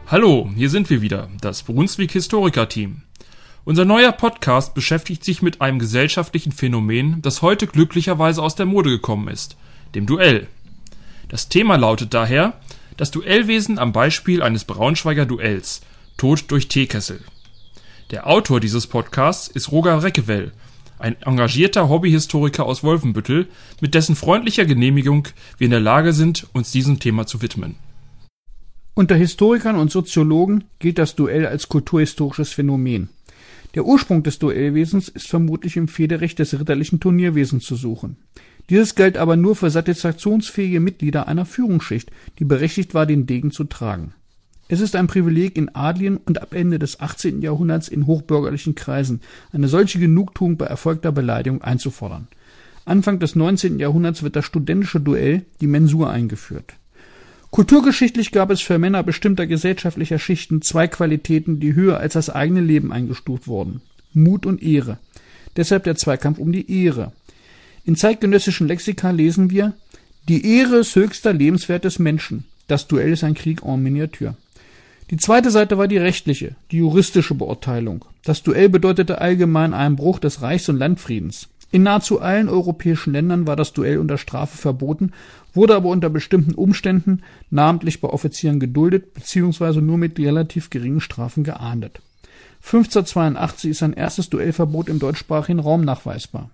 Hallo, hier sind wir wieder, das Brunswick Historiker-Team. Unser neuer Podcast beschäftigt sich mit einem gesellschaftlichen Phänomen, das heute glücklicherweise aus der Mode gekommen ist, dem Duell. Das Thema lautet daher: das Duellwesen am Beispiel eines Braunschweiger Duells, Tod durch Teekessel. Der Autor dieses Podcasts ist Roger Reckewell, ein engagierter Hobbyhistoriker aus Wolfenbüttel, mit dessen freundlicher Genehmigung wir in der Lage sind, uns diesem Thema zu widmen. Unter Historikern und Soziologen gilt das Duell als kulturhistorisches Phänomen. Der Ursprung des Duellwesens ist vermutlich im Fehderecht des ritterlichen Turnierwesens zu suchen. Dieses galt aber nur für satisfaktionsfähige Mitglieder einer Führungsschicht, die berechtigt war, den Degen zu tragen. Es ist ein Privileg in adligen und ab Ende des 18. Jahrhunderts in hochbürgerlichen Kreisen, eine solche Genugtuung bei erfolgter Beleidigung einzufordern. Anfang des 19. Jahrhunderts wird das studentische Duell, die Mensur, eingeführt. Kulturgeschichtlich gab es für Männer bestimmter gesellschaftlicher Schichten zwei Qualitäten, die höher als das eigene Leben eingestuft wurden: Mut und Ehre. Deshalb der Zweikampf um die Ehre. In zeitgenössischen Lexika lesen wir: Die Ehre ist höchster Lebenswert des Menschen. Das Duell ist ein Krieg en Miniature. Die zweite Seite war die rechtliche, die juristische Beurteilung. Das Duell bedeutete allgemein einen Bruch des Reichs- und Landfriedens. In nahezu allen europäischen Ländern war das Duell unter Strafe verboten, wurde aber unter bestimmten Umständen, namentlich bei Offizieren, geduldet bzw. nur mit relativ geringen Strafen geahndet. 1582 ist ein erstes Duellverbot im deutschsprachigen Raum nachweisbar.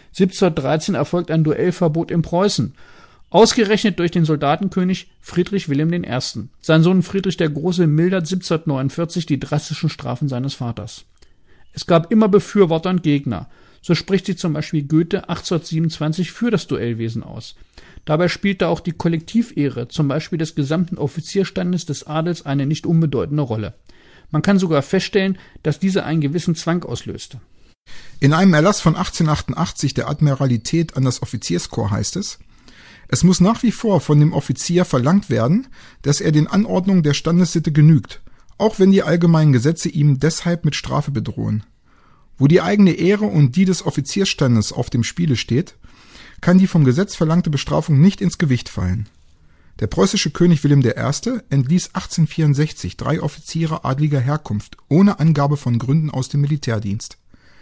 1713 erfolgt ein Duellverbot in Preußen, ausgerechnet durch den Soldatenkönig Friedrich Wilhelm I. Sein Sohn Friedrich der Große mildert 1749 die drastischen Strafen seines Vaters. Es gab immer Befürworter und Gegner. So spricht sich zum Beispiel Goethe 1827 für das Duellwesen aus. Dabei spielte auch die Kollektivehre, zum Beispiel des gesamten Offizierstandes des Adels, eine nicht unbedeutende Rolle. Man kann sogar feststellen, dass diese einen gewissen Zwang auslöste. In einem Erlass von 1888 der Admiralität an das Offizierskorps heißt es: Es muss nach wie vor von dem Offizier verlangt werden, dass er den Anordnungen der Standessitte genügt, auch wenn die allgemeinen Gesetze ihm deshalb mit Strafe bedrohen. Wo die eigene Ehre und die des Offiziersstandes auf dem Spiele steht, kann die vom Gesetz verlangte Bestrafung nicht ins Gewicht fallen. Der preußische König Wilhelm I. entließ 1864 3 Offiziere adliger Herkunft ohne Angabe von Gründen aus dem Militärdienst.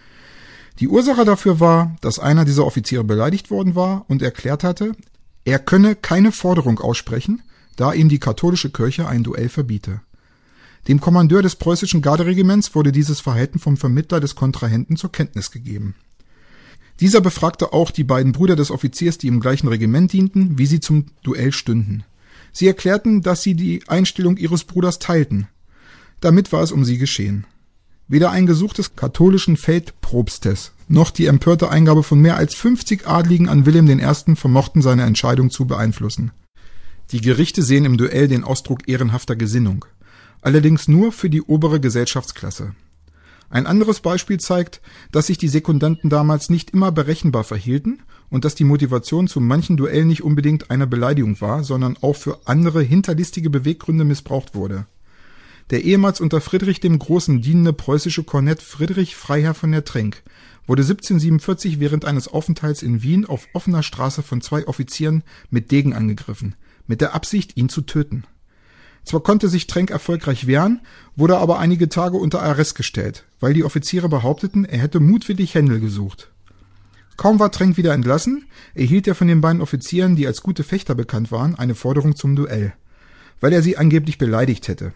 Die Ursache dafür war, dass einer dieser Offiziere beleidigt worden war und erklärt hatte, er könne keine Forderung aussprechen, da ihm die katholische Kirche ein Duell verbiete. Dem Kommandeur des preußischen Garderegiments wurde dieses Verhalten vom Vermittler des Kontrahenten zur Kenntnis gegeben. Dieser befragte auch die beiden Brüder des Offiziers, die im gleichen Regiment dienten, wie sie zum Duell stünden. Sie erklärten, dass sie die Einstellung ihres Bruders teilten. Damit war es um sie geschehen. Weder ein Gesuch des katholischen Feldprobstes noch die empörte Eingabe von mehr als 50 Adligen an Wilhelm I. vermochten seine Entscheidung zu beeinflussen. Die Gerichte sehen im Duell den Ausdruck ehrenhafter Gesinnung, allerdings nur für die obere Gesellschaftsklasse. Ein anderes Beispiel zeigt, dass sich die Sekundanten damals nicht immer berechenbar verhielten und dass die Motivation zu manchen Duellen nicht unbedingt eine Beleidigung war, sondern auch für andere hinterlistige Beweggründe missbraucht wurde. Der ehemals unter Friedrich dem Großen dienende preußische Kornett Friedrich Freiherr von der Trenck wurde 1747 während eines Aufenthalts in Wien auf offener Straße von 2 Offizieren mit Degen angegriffen, mit der Absicht, ihn zu töten. Zwar konnte sich Trenck erfolgreich wehren, wurde aber einige Tage unter Arrest gestellt, weil die Offiziere behaupteten, er hätte mutwillig Händel gesucht. Kaum war Trenck wieder entlassen, erhielt er von den beiden Offizieren, die als gute Fechter bekannt waren, eine Forderung zum Duell, weil er sie angeblich beleidigt hätte.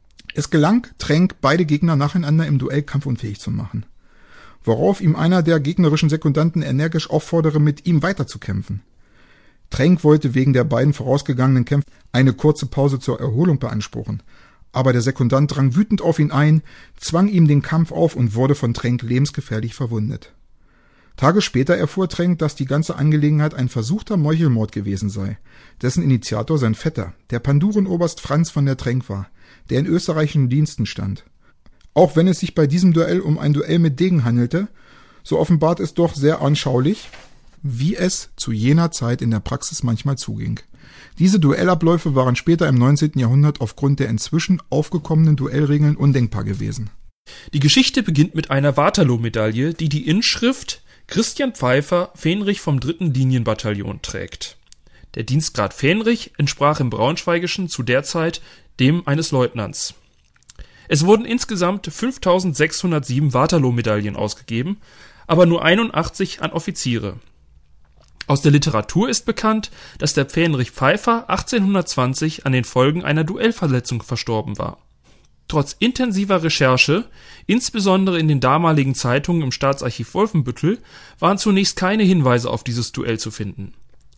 Es gelang Trenck, beide Gegner nacheinander im Duell kampfunfähig zu machen, worauf ihm einer der gegnerischen Sekundanten energisch auffordere, mit ihm weiterzukämpfen. Trenck wollte wegen der beiden vorausgegangenen Kämpfe eine kurze Pause zur Erholung beanspruchen, aber der Sekundant drang wütend auf ihn ein, zwang ihm den Kampf auf und wurde von Trenck lebensgefährlich verwundet. Tage später erfuhr Trenck, dass die ganze Angelegenheit ein versuchter Meuchelmord gewesen sei, dessen Initiator sein Vetter, der Pandurenoberst Franz von der Trenck war, der in österreichischen Diensten stand. Auch wenn es sich bei diesem Duell um ein Duell mit Degen handelte, so offenbart es doch sehr anschaulich, wie es zu jener Zeit in der Praxis manchmal zuging. Diese Duellabläufe waren später im 19. Jahrhundert aufgrund der inzwischen aufgekommenen Duellregeln undenkbar gewesen. Die Geschichte beginnt mit einer Waterloo-Medaille, die die Inschrift Christian Pfeiffer, Fähnrich vom 3. Linienbataillon trägt. Der Dienstgrad Fähnrich entsprach im Braunschweigischen zu der Zeit dem eines Leutnants. Es wurden insgesamt 5.607 Waterloo-Medaillen ausgegeben, aber nur 81 an Offiziere. Aus der Literatur ist bekannt, dass der Fähnrich Pfeiffer 1820 an den Folgen einer Duellverletzung verstorben war. Trotz intensiver Recherche, insbesondere in den damaligen Zeitungen im Staatsarchiv Wolfenbüttel, waren zunächst keine Hinweise auf dieses Duell zu finden.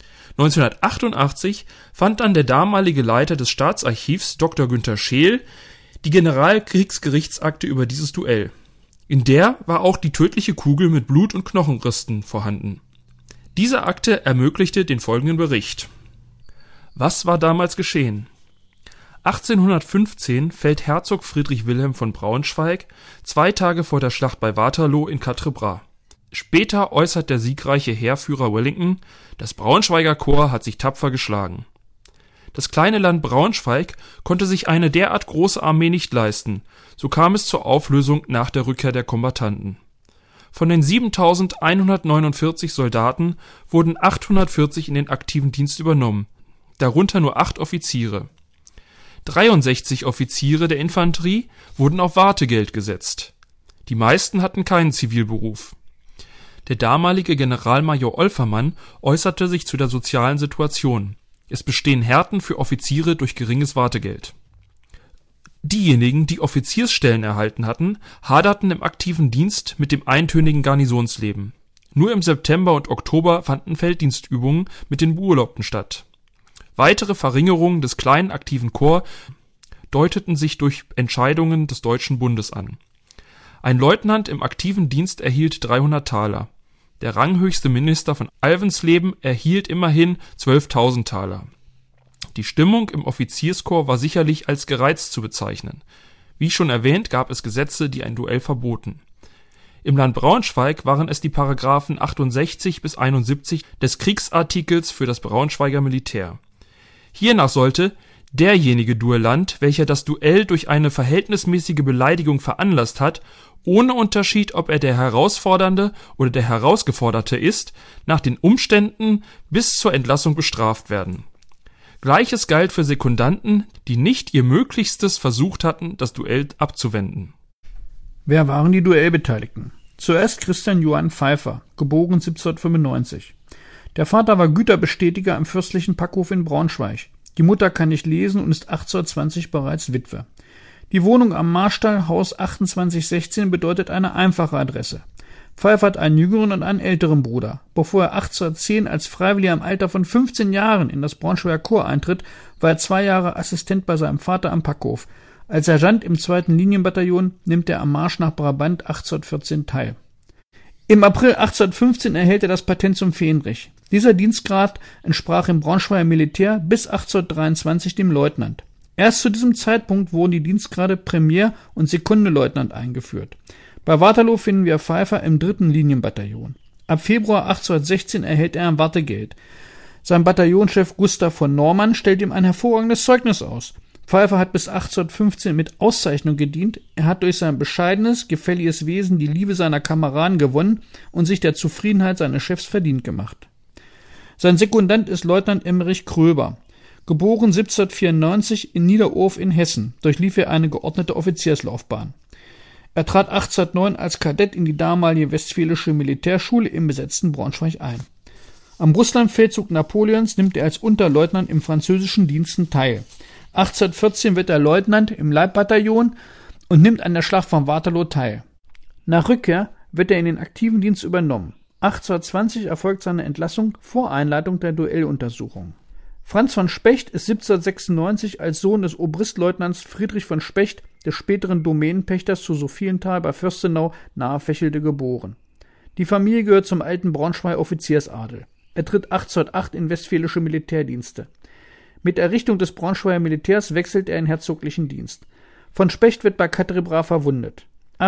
1988 fand dann der damalige Leiter des Staatsarchivs, Dr. Günther Scheel, die Generalkriegsgerichtsakte über dieses Duell. In der war auch die tödliche Kugel mit Blut- und Knochenristen vorhanden. Diese Akte ermöglichte den folgenden Bericht. Was war damals geschehen? 1815 fällt Herzog Friedrich Wilhelm von Braunschweig 2 Tage vor der Schlacht bei Waterloo in Quatre Bras. Später äußert der siegreiche Heerführer Wellington, das Braunschweiger Korps hat sich tapfer geschlagen. Das kleine Land Braunschweig konnte sich eine derart große Armee nicht leisten, so kam es zur Auflösung nach der Rückkehr der Kombattanten. Von den 7.149 Soldaten wurden 840 in den aktiven Dienst übernommen, darunter nur 8 Offiziere. 63 Offiziere der Infanterie wurden auf Wartegeld gesetzt. Die meisten hatten keinen Zivilberuf. Der damalige Generalmajor Olfermann äußerte sich zu der sozialen Situation. Es bestehen Härten für Offiziere durch geringes Wartegeld. Diejenigen, die Offiziersstellen erhalten hatten, haderten im aktiven Dienst mit dem eintönigen Garnisonsleben. Nur im September und Oktober fanden Felddienstübungen mit den Beurlaubten statt. Weitere Verringerungen des kleinen aktiven Korps deuteten sich durch Entscheidungen des Deutschen Bundes an. Ein Leutnant im aktiven Dienst erhielt 300 Taler. Der ranghöchste Minister von Alvensleben erhielt immerhin 12.000 Taler. Die Stimmung im Offizierskorps war sicherlich als gereizt zu bezeichnen. Wie schon erwähnt, gab es Gesetze, die ein Duell verboten. Im Land Braunschweig waren es die Paragraphen 68 bis 71 des Kriegsartikels für das Braunschweiger Militär. Hiernach sollte derjenige Duellant, welcher das Duell durch eine verhältnismäßige Beleidigung veranlasst hat, ohne Unterschied, ob er der Herausfordernde oder der Herausgeforderte ist, nach den Umständen bis zur Entlassung bestraft werden. Gleiches galt für Sekundanten, die nicht ihr Möglichstes versucht hatten, das Duell abzuwenden. Wer waren die Duellbeteiligten? Zuerst Christian Johann Pfeiffer, geboren 1795. Der Vater war Güterbestätiger am fürstlichen Packhof in Braunschweig. Die Mutter kann nicht lesen und ist 1820 bereits Witwe. Die Wohnung am Marstall, Haus 2816, bedeutet eine einfache Adresse. Pfeiffer hat einen jüngeren und einen älteren Bruder. Bevor er 1810 als Freiwilliger im Alter von 15 Jahren in das Braunschweiger Korps eintritt, war er 2 Jahre Assistent bei seinem Vater am Packhof. Als Sergeant im 2. Linienbataillon nimmt er am Marsch nach Brabant 1814 teil. Im April 1815 erhält er das Patent zum Fähnrich. Dieser Dienstgrad entsprach im Braunschweiger Militär bis 1823 dem Leutnant. Erst zu diesem Zeitpunkt wurden die Dienstgrade Premier- und Sekundeleutnant eingeführt. Bei Waterloo finden wir Pfeiffer im 3. Linienbataillon. Ab Februar 1816 erhält er ein Wartegeld. Sein Bataillonschef Gustav von Normann stellt ihm ein hervorragendes Zeugnis aus. Pfeiffer hat bis 1815 mit Auszeichnung gedient. Er hat durch sein bescheidenes, gefälliges Wesen die Liebe seiner Kameraden gewonnen und sich der Zufriedenheit seines Chefs verdient gemacht. Sein Sekundant ist Leutnant Emmerich Kröber. Geboren 1794 in Niederurf in Hessen, durchlief er eine geordnete Offizierslaufbahn. Er trat 1809 als Kadett in die damalige Westfälische Militärschule im besetzten Braunschweig ein. Am Russlandfeldzug Napoleons nimmt er als Unterleutnant im französischen Diensten teil. 1814 wird er Leutnant im Leibbataillon und nimmt an der Schlacht von Waterloo teil. Nach Rückkehr wird er in den aktiven Dienst übernommen. 1820 erfolgt seine Entlassung vor Einleitung der Duelluntersuchung. Franz von Specht ist 1796 als Sohn des Obristleutnants Friedrich von Specht, des späteren Domänenpächters zu Sophienthal bei Fürstenau nahe Vechelde, geboren. Die Familie gehört zum alten Braunschweiger Offiziersadel. Er tritt 1808 in westfälische Militärdienste. Mit Errichtung des Braunschweiger Militärs wechselt er in herzoglichen Dienst. Von Specht wird bei Quatre Bras verwundet.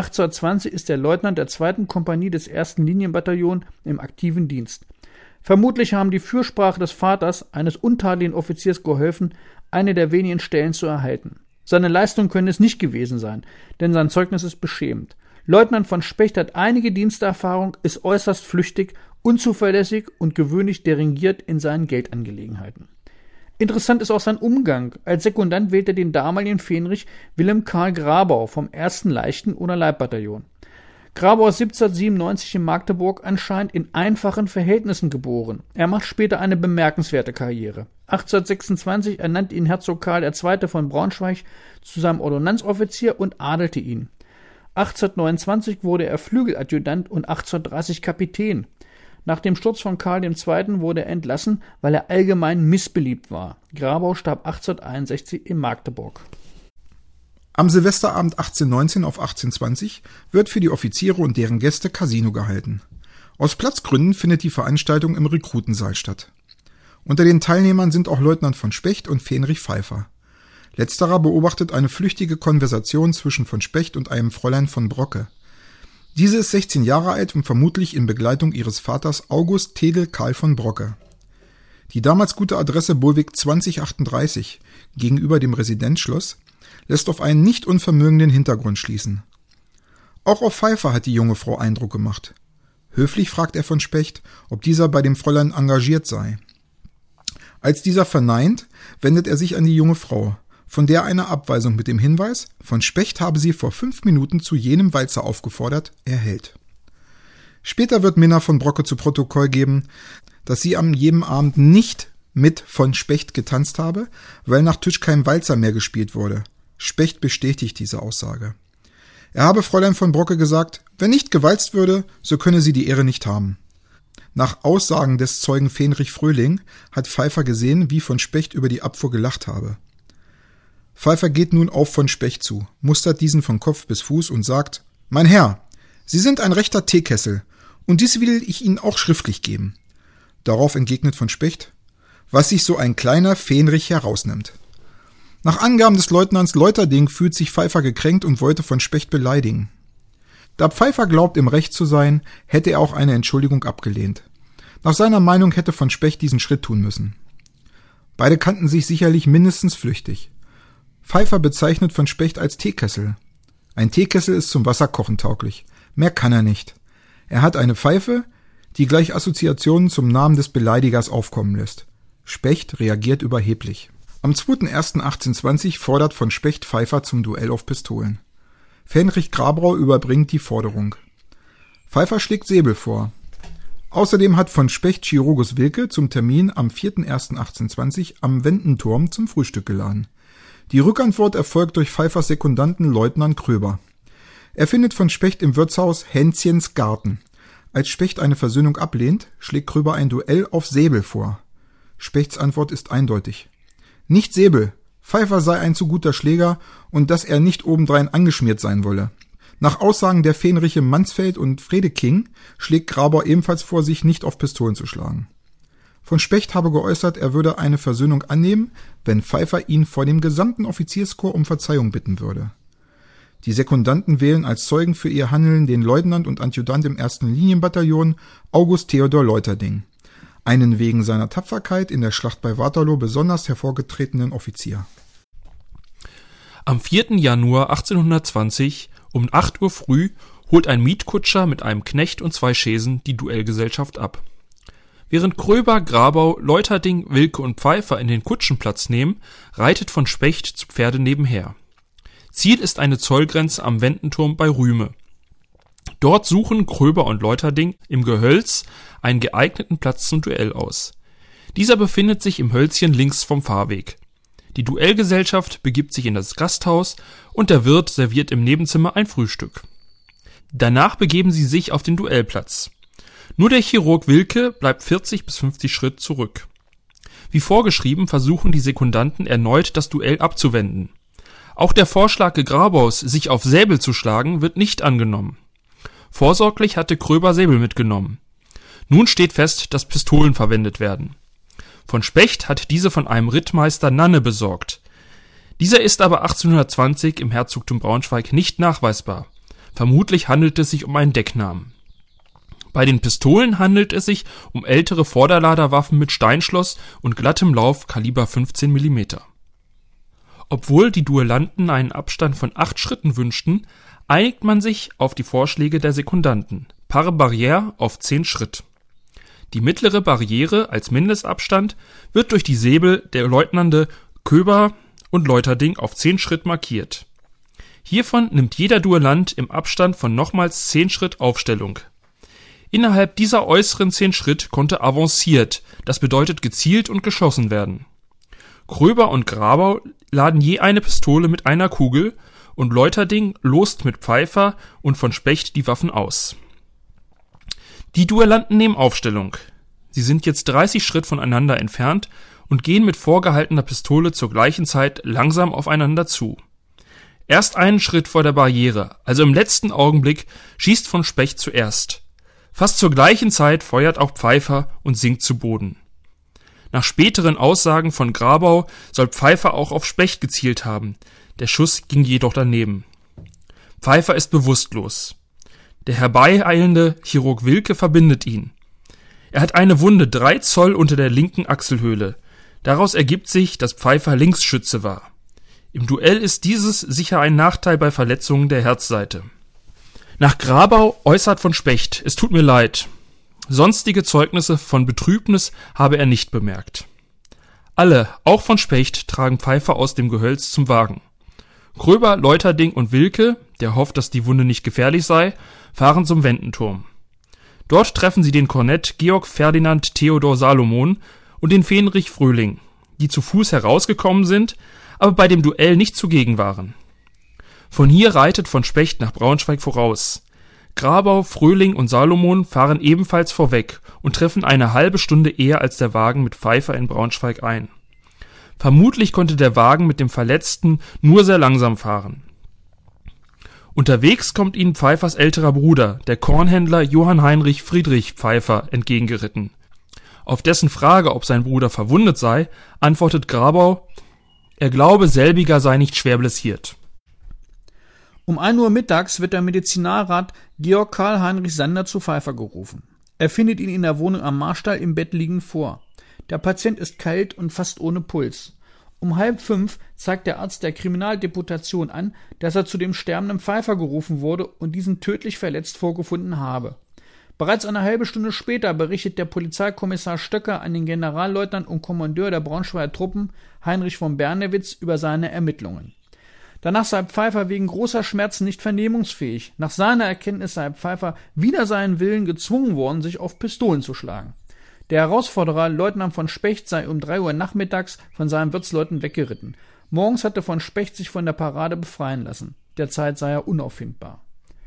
1820 ist er Leutnant der 2. Kompanie des 1. Linienbataillons im aktiven Dienst. Vermutlich haben die Fürsprache des Vaters, eines untadeligen Offiziers, geholfen, eine der wenigen Stellen zu erhalten. Seine Leistung können es nicht gewesen sein, denn sein Zeugnis ist beschämend. Leutnant von Specht hat einige Diensterfahrung, ist äußerst flüchtig unzuverlässig und gewöhnlich deringiert in seinen Geldangelegenheiten. Interessant ist auch sein Umgang. Als Sekundant wählt er den damaligen Fähnrich Wilhelm Karl Grabau vom 1. Leichten- oder Leibbataillon. Grabau ist 1797 in Magdeburg anscheinend in einfachen Verhältnissen geboren. Er macht später eine bemerkenswerte Karriere. 1826 ernannte ihn Herzog Karl II. Von Braunschweig zu seinem Ordonnanzoffizier und adelte ihn. 1829 wurde er Flügeladjutant und 1830 Kapitän. Nach dem Sturz von Karl II. Wurde er entlassen, weil er allgemein missbeliebt war. Grabau starb 1861 in Magdeburg. Am Silvesterabend 1819 auf 1820 wird für die Offiziere und deren Gäste Casino gehalten. Aus Platzgründen findet die Veranstaltung im Rekrutensaal statt. Unter den Teilnehmern sind auch Leutnant von Specht und Fähnrich Pfeiffer. Letzterer beobachtet eine flüchtige Konversation zwischen von Specht und einem Fräulein von Brocke. Diese ist 16 Jahre alt und vermutlich in Begleitung ihres Vaters August Tedel Karl von Brocke. Die damals gute Adresse Bolwig 2038 gegenüber dem Residenzschloss lässt auf einen nicht unvermögenden Hintergrund schließen. Auch auf Pfeiffer hat die junge Frau Eindruck gemacht. Höflich fragt er von Specht, ob dieser bei dem Fräulein engagiert sei. Als dieser verneint, wendet er sich an die junge Frau, von der eine Abweisung mit dem Hinweis, von Specht habe sie vor 5 Minuten zu jenem Walzer aufgefordert, erhält. Später wird Minna von Brocke zu Protokoll geben, dass sie an jedem Abend nicht mit von Specht getanzt habe, weil nach Tisch kein Walzer mehr gespielt wurde. Specht bestätigt diese Aussage. Er habe Fräulein von Brocke gesagt, wenn nicht gewalzt würde, so könne sie die Ehre nicht haben. Nach Aussagen des Zeugen Fähnrich Fröhling hat Pfeiffer gesehen, wie von Specht über die Abfuhr gelacht habe. Pfeiffer geht nun auf von Specht zu, mustert diesen von Kopf bis Fuß und sagt, »Mein Herr, Sie sind ein rechter Teekessel, und dies will ich Ihnen auch schriftlich geben.« Darauf entgegnet von Specht, »was sich so ein kleiner Fähnrich herausnimmt.« Nach Angaben des Leutnants Leuterding fühlt sich Pfeiffer gekränkt und wollte von Specht beleidigen. Da Pfeiffer glaubt, im Recht zu sein, hätte er auch eine Entschuldigung abgelehnt. Nach seiner Meinung hätte von Specht diesen Schritt tun müssen. Beide kannten sich sicherlich mindestens flüchtig. Pfeiffer bezeichnet von Specht als Teekessel. Ein Teekessel ist zum Wasserkochen tauglich. Mehr kann er nicht. Er hat eine Pfeife, die gleich Assoziationen zum Namen des Beleidigers aufkommen lässt. Specht reagiert überheblich. Am 2.1.1820 fordert von Specht Pfeiffer zum Duell auf Pistolen. Fähnrich Grabau überbringt die Forderung. Pfeiffer schlägt Säbel vor. Außerdem hat von Specht Chirurgus Wilke zum Termin am 4.1.1820 am Wendenturm zum Frühstück geladen. Die Rückantwort erfolgt durch Pfeiffers Sekundanten Leutnant Kröber. Er findet von Specht im Wirtshaus Hänzchens Garten. Als Specht eine Versöhnung ablehnt, schlägt Kröber ein Duell auf Säbel vor. Spechts Antwort ist eindeutig. Nicht Säbel, Pfeiffer sei ein zu guter Schläger und dass er nicht obendrein angeschmiert sein wolle. Nach Aussagen der Fähnriche Mansfeld und Fredeking schlägt Grabau ebenfalls vor, sich nicht auf Pistolen zu schlagen. Von Specht habe geäußert, er würde eine Versöhnung annehmen, wenn Pfeiffer ihn vor dem gesamten Offizierskorps um Verzeihung bitten würde. Die Sekundanten wählen als Zeugen für ihr Handeln den Leutnant und Adjutant im 1. Linienbataillon August Theodor Leuterding, einen wegen seiner Tapferkeit in der Schlacht bei Waterloo besonders hervorgetretenen Offizier. Am 4. Januar 1820 um 8 Uhr früh holt ein Mietkutscher mit einem Knecht und 2 Chaisen die Duellgesellschaft ab. Während Kröber, Grabau, Leuterding, Wilke und Pfeiffer in den Kutschen Platz nehmen, reitet von Specht zu Pferde nebenher. Ziel ist eine Zollgrenze am Wendenturm bei Rüme. Dort suchen Kröber und Leuterding im Gehölz einen geeigneten Platz zum Duell aus. Dieser befindet sich im Hölzchen links vom Fahrweg. Die Duellgesellschaft begibt sich in das Gasthaus und der Wirt serviert im Nebenzimmer ein Frühstück. Danach begeben sie sich auf den Duellplatz. Nur der Chirurg Wilke bleibt 40 bis 50 Schritt zurück. Wie vorgeschrieben versuchen die Sekundanten erneut das Duell abzuwenden. Auch der Vorschlag Grabaus, sich auf Säbel zu schlagen, wird nicht angenommen. Vorsorglich hatte Kröber Säbel mitgenommen. Nun steht fest, dass Pistolen verwendet werden. Von Specht hat diese von einem Rittmeister Nanne besorgt. Dieser ist aber 1820 im Herzogtum Braunschweig nicht nachweisbar. Vermutlich handelt es sich um einen Decknamen. Bei den Pistolen handelt es sich um ältere Vorderladerwaffen mit Steinschloss und glattem Lauf Kaliber 15 mm. Obwohl die Duellanten einen Abstand von 8 Schritten wünschten, einigt man sich auf die Vorschläge der Sekundanten. Par barrière auf 10 Schritt. Die mittlere Barriere als Mindestabstand wird durch die Säbel der Leutnante Köber und Leuterding auf 10 Schritt markiert. Hiervon nimmt jeder Duellant im Abstand von nochmals 10 Schritt Aufstellung. Innerhalb dieser äußeren 10 Schritt konnte avanciert, das bedeutet gezielt und geschossen werden. Kröber und Grabau laden je eine Pistole mit einer Kugel und Leuterding lost mit Pfeiffer und von Specht die Waffen aus. Die Duellanten nehmen Aufstellung. Sie sind jetzt 30 Schritt voneinander entfernt und gehen mit vorgehaltener Pistole zur gleichen Zeit langsam aufeinander zu. Erst einen Schritt vor der Barriere, also im letzten Augenblick, schießt von Specht zuerst. Fast zur gleichen Zeit feuert auch Pfeiffer und sinkt zu Boden. Nach späteren Aussagen von Grabau soll Pfeiffer auch auf Specht gezielt haben. Der Schuss ging jedoch daneben. Pfeiffer ist bewusstlos. Der herbeieilende Chirurg Wilke verbindet ihn. Er hat eine Wunde 3 Zoll unter der linken Achselhöhle. Daraus ergibt sich, dass Pfeiffer Linksschütze war. Im Duell ist dieses sicher ein Nachteil bei Verletzungen der Herzseite. Nach Grabau äußert von Specht: Es tut mir leid. Sonstige Zeugnisse von Betrübnis habe er nicht bemerkt. Alle, auch von Specht, tragen Pfeiffer aus dem Gehölz zum Wagen. Kröber, Leuterding und Wilke, der hofft, dass die Wunde nicht gefährlich sei, fahren zum Wendenturm. Dort treffen sie den Kornett Georg Ferdinand Theodor Salomon und den Fähnrich Fröhling, die zu Fuß herausgekommen sind, aber bei dem Duell nicht zugegen waren. Von hier reitet von Specht nach Braunschweig voraus. Grabau, Fröhling und Salomon fahren ebenfalls vorweg und treffen eine halbe Stunde eher als der Wagen mit Pfeiffer in Braunschweig ein. Vermutlich konnte der Wagen mit dem Verletzten nur sehr langsam fahren. Unterwegs kommt ihnen Pfeiffers älterer Bruder, der Kornhändler Johann Heinrich Friedrich Pfeiffer, entgegengeritten. Auf dessen Frage, ob sein Bruder verwundet sei, antwortet Grabau, er glaube, selbiger sei nicht schwer blessiert. Um 1 Uhr mittags wird der Medizinalrat Georg Karl Heinrich Sander zu Pfeiffer gerufen. Er findet ihn in der Wohnung am Marstall im Bett liegend vor. Der Patient ist kalt und fast ohne Puls. Um 4:30 zeigt der Arzt der Kriminaldeputation an, dass er zu dem sterbenden Pfeiffer gerufen wurde und diesen tödlich verletzt vorgefunden habe. Bereits eine halbe Stunde später berichtet der Polizeikommissar Stöcker an den Generalleutnant und Kommandeur der Braunschweiger Truppen, Heinrich von Bernewitz, über seine Ermittlungen. Danach sei Pfeiffer wegen großer Schmerzen nicht vernehmungsfähig. Nach seiner Erkenntnis sei Pfeiffer wider seinen Willen gezwungen worden, sich auf Pistolen zu schlagen. Der Herausforderer, Leutnant von Specht, sei um 3 Uhr nachmittags von seinen Wirtsleuten weggeritten. Morgens hatte von Specht sich von der Parade befreien lassen. Derzeit sei er unauffindbar.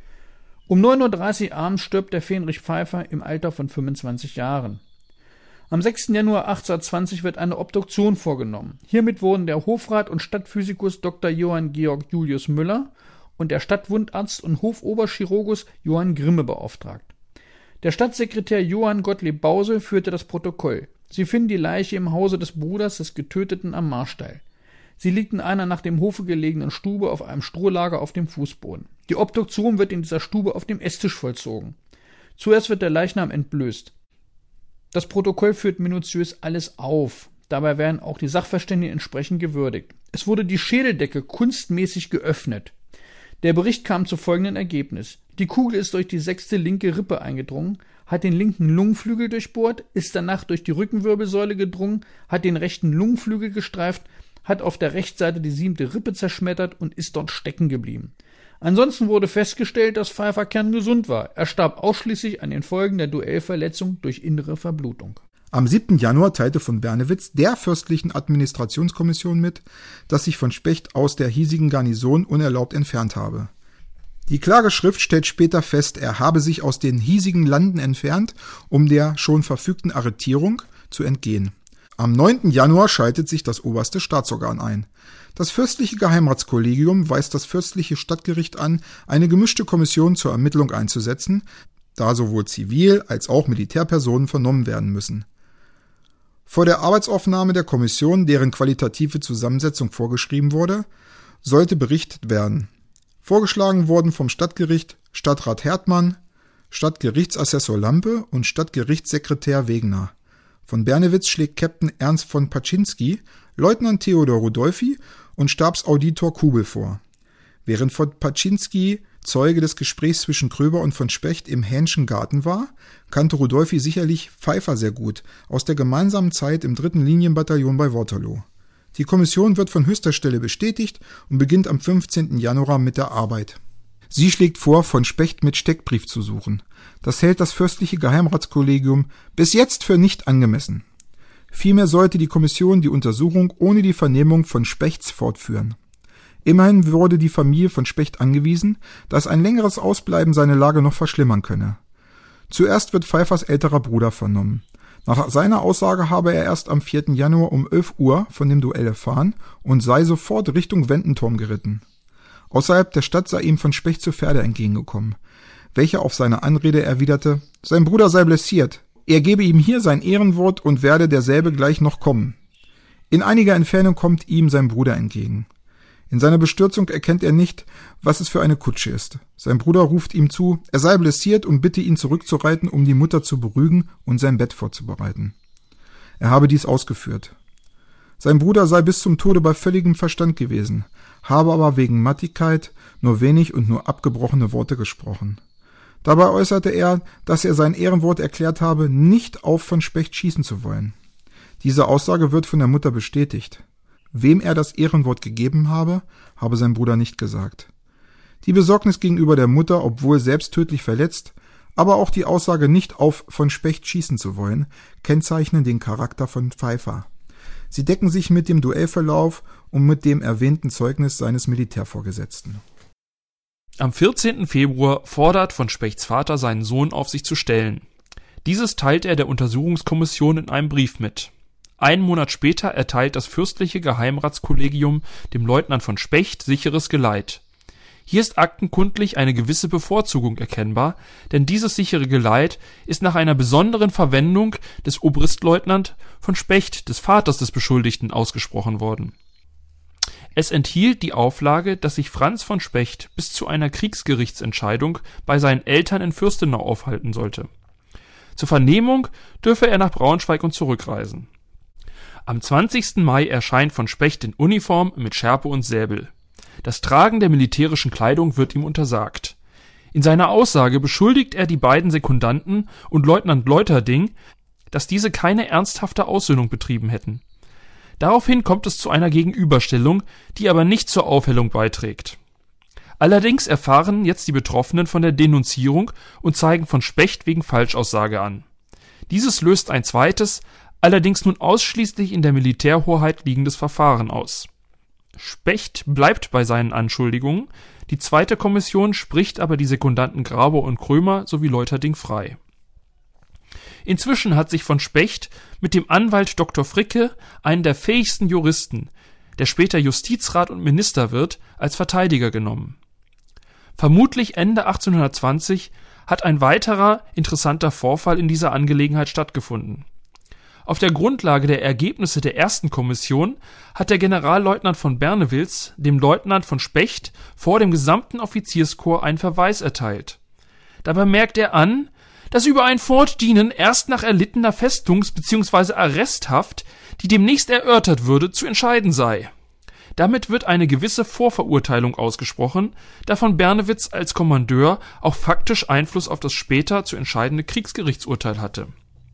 Um 9:30 Uhr abends stirbt der Fähnrich Pfeiffer im Alter von 25 Jahren. Am 6. Januar 1820 wird eine Obduktion vorgenommen. Hiermit wurden der Hofrat und Stadtphysikus Dr. Johann Georg Julius Müller und der Stadtwundarzt und Hofoberchirurgus Johann Grimme beauftragt. Der Stadtsekretär Johann Gottlieb Bause führte das Protokoll. Sie finden die Leiche im Hause des Bruders des Getöteten am Marstall. Sie liegt in einer nach dem Hofe gelegenen Stube auf einem Strohlager auf dem Fußboden. Die Obduktion wird in dieser Stube auf dem Esstisch vollzogen. Zuerst wird der Leichnam entblößt. Das Protokoll führt minutiös alles auf. Dabei werden auch die Sachverständigen entsprechend gewürdigt. Es wurde die Schädeldecke kunstmäßig geöffnet. Der Bericht kam zu folgendem Ergebnis. Die Kugel ist durch die 6. linke Rippe eingedrungen, hat den linken Lungenflügel durchbohrt, ist danach durch die Rückenwirbelsäule gedrungen, hat den rechten Lungenflügel gestreift, hat auf der Rechtsseite die 7. Rippe zerschmettert und ist dort stecken geblieben. Ansonsten wurde festgestellt, dass Pfeiffer kerngesund war. Er starb ausschließlich an den Folgen der Duellverletzung durch innere Verblutung. Am 7. Januar teilte von Bernewitz der fürstlichen Administrationskommission mit, dass sich von Specht aus der hiesigen Garnison unerlaubt entfernt habe. Die Klageschrift stellt später fest, er habe sich aus den hiesigen Landen entfernt, um der schon verfügten Arretierung zu entgehen. Am 9. Januar schaltet sich das oberste Staatsorgan ein. Das fürstliche Geheimratskollegium weist das fürstliche Stadtgericht an, eine gemischte Kommission zur Ermittlung einzusetzen, da sowohl Zivil- als auch Militärpersonen vernommen werden müssen. Vor der Arbeitsaufnahme der Kommission, deren qualitative Zusammensetzung vorgeschrieben wurde, sollte berichtet werden. Vorgeschlagen wurden vom Stadtgericht Stadtrat Hertmann, Stadtgerichtsassessor Lampe und Stadtgerichtssekretär Wegener. Von Bernewitz schlägt Captain Ernst von Paczynski, Leutnant Theodor Rudolphi und Stabsauditor Kubel vor. Während von Paczynski Zeuge des Gesprächs zwischen Kröber und von Specht im Hähnschen Garten war, kannte Rudolphi sicherlich Pfeiffer sehr gut aus der gemeinsamen Zeit im 3. Linienbataillon bei Waterloo. Die Kommission wird von höchster Stelle bestätigt und beginnt am 15. Januar mit der Arbeit. Sie schlägt vor, von Specht mit Steckbrief zu suchen. Das hält das fürstliche Geheimratskollegium bis jetzt für nicht angemessen. Vielmehr sollte die Kommission die Untersuchung ohne die Vernehmung von Spechts fortführen. Immerhin wurde die Familie von Specht angewiesen, dass ein längeres Ausbleiben seine Lage noch verschlimmern könne. Zuerst wird Pfeiffers älterer Bruder vernommen. Nach seiner Aussage habe er erst am 4. Januar um 11 Uhr von dem Duell erfahren und sei sofort Richtung Wendenturm geritten. Außerhalb der Stadt sei ihm von Specht zu Pferde entgegengekommen, welcher auf seine Anrede erwiderte, sein Bruder sei blessiert, er gebe ihm hier sein Ehrenwort und werde derselbe gleich noch kommen. In einiger Entfernung kommt ihm sein Bruder entgegen. In seiner Bestürzung erkennt er nicht, was es für eine Kutsche ist. Sein Bruder ruft ihm zu, er sei blessiert und bitte ihn zurückzureiten, um die Mutter zu beruhigen und sein Bett vorzubereiten. Er habe dies ausgeführt. Sein Bruder sei bis zum Tode bei völligem Verstand gewesen, habe aber wegen Mattigkeit nur wenig und nur abgebrochene Worte gesprochen. Dabei äußerte er, dass er sein Ehrenwort erklärt habe, nicht auf von Specht schießen zu wollen. Diese Aussage wird von der Mutter bestätigt. Wem er das Ehrenwort gegeben habe, habe sein Bruder nicht gesagt. Die Besorgnis gegenüber der Mutter, obwohl selbst tödlich verletzt, aber auch die Aussage, nicht auf von Specht schießen zu wollen, kennzeichnen den Charakter von Pfeiffer. Sie decken sich mit dem Duellverlauf und mit dem erwähnten Zeugnis seines Militärvorgesetzten. Am 14. Februar fordert von Spechts Vater seinen Sohn auf sich zu stellen. Dieses teilt er der Untersuchungskommission in einem Brief mit. Einen Monat später erteilt das fürstliche Geheimratskollegium dem Leutnant von Specht sicheres Geleit. Hier ist aktenkundlich eine gewisse Bevorzugung erkennbar, denn dieses sichere Geleit ist nach einer besonderen Verwendung des Obristleutnant von Specht, des Vaters des Beschuldigten, ausgesprochen worden. Es enthielt die Auflage, dass sich Franz von Specht bis zu einer Kriegsgerichtsentscheidung bei seinen Eltern in Fürstenau aufhalten sollte. Zur Vernehmung dürfe er nach Braunschweig und zurückreisen. Am 20. Mai erscheint von Specht in Uniform mit Schärpe und Säbel. Das Tragen der militärischen Kleidung wird ihm untersagt. In seiner Aussage beschuldigt er die beiden Sekundanten und Leutnant Leuterding, dass diese keine ernsthafte Aussöhnung betrieben hätten. Daraufhin kommt es zu einer Gegenüberstellung, die aber nicht zur Aufhellung beiträgt. Allerdings erfahren jetzt die Betroffenen von der Denunzierung und zeigen von Specht wegen Falschaussage an. Dieses löst ein zweites, allerdings nun ausschließlich in der Militärhoheit liegendes Verfahren aus. Specht bleibt bei seinen Anschuldigungen, die zweite Kommission spricht aber die Sekundanten Grabau und Krömer sowie Leuterding frei. Inzwischen hat sich von Specht mit dem Anwalt Dr. Fricke einen der fähigsten Juristen, der später Justizrat und Minister wird, als Verteidiger genommen. Vermutlich Ende 1820 hat ein weiterer interessanter Vorfall in dieser Angelegenheit stattgefunden. Auf der Grundlage der Ergebnisse der ersten Kommission hat der Generalleutnant von Bernewitz dem Leutnant von Specht vor dem gesamten Offizierskorps einen Verweis erteilt. Dabei merkt er an, dass über ein Fortdienen erst nach erlittener Festungs- bzw. Arresthaft, die demnächst erörtert würde, zu entscheiden sei. Damit wird eine gewisse Vorverurteilung ausgesprochen, da von Bernewitz als Kommandeur auch faktisch Einfluss auf das später zu entscheidende Kriegsgerichtsurteil hatte.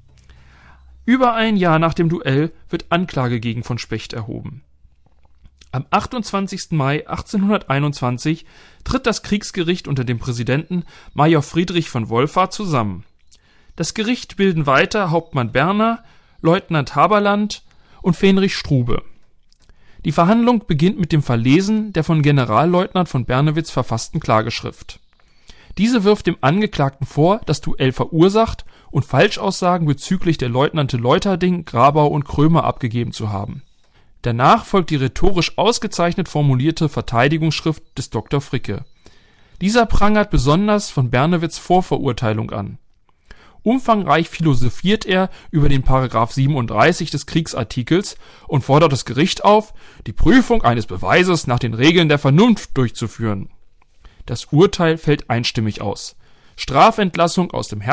Über ein Jahr nach dem Duell wird Anklage gegen von Specht erhoben. Am 28. Mai 1821 tritt das Kriegsgericht unter dem Präsidenten Major Friedrich von Wolfach zusammen. Das Gericht bilden weiter Hauptmann Berner, Leutnant Haberland und Fähnrich Strube. Die Verhandlung beginnt mit dem Verlesen der von Generalleutnant von Bernewitz verfassten Klageschrift. Diese wirft dem Angeklagten vor, das Duell verursacht und Falschaussagen bezüglich der Leutnante Leuterding, Grabau und Krömer abgegeben zu haben. Danach folgt die rhetorisch ausgezeichnet formulierte Verteidigungsschrift des Dr. Fricke. Dieser prangert besonders von Bernewitz Vorverurteilung an. Umfangreich philosophiert er über den Paragraph 37 des Kriegsartikels und fordert das Gericht auf, die Prüfung eines Beweises nach den Regeln der Vernunft durchzuführen. Das Urteil fällt einstimmig aus. Strafentlassung aus dem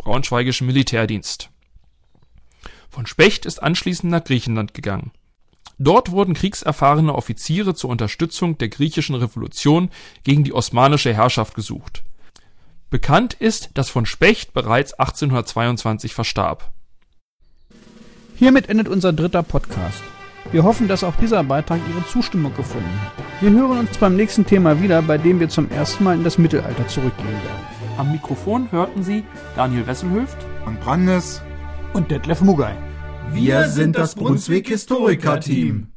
herzoglich-braunschweigischen Militärdienst. Von Specht ist anschließend nach Griechenland gegangen. Dort wurden kriegserfahrene Offiziere zur Unterstützung der griechischen Revolution gegen die osmanische Herrschaft gesucht. Bekannt ist, dass von Specht bereits 1822 verstarb. Hiermit endet unser 3. Podcast. Wir hoffen, dass auch dieser Beitrag Ihre Zustimmung gefunden hat. Wir hören uns beim nächsten Thema wieder, bei dem wir zum ersten Mal in das Mittelalter zurückgehen werden. Am Mikrofon hörten Sie Daniel Wesselhöft Und Brandes und Detlef Muggay. Wir sind das Brunswick Historiker-Team.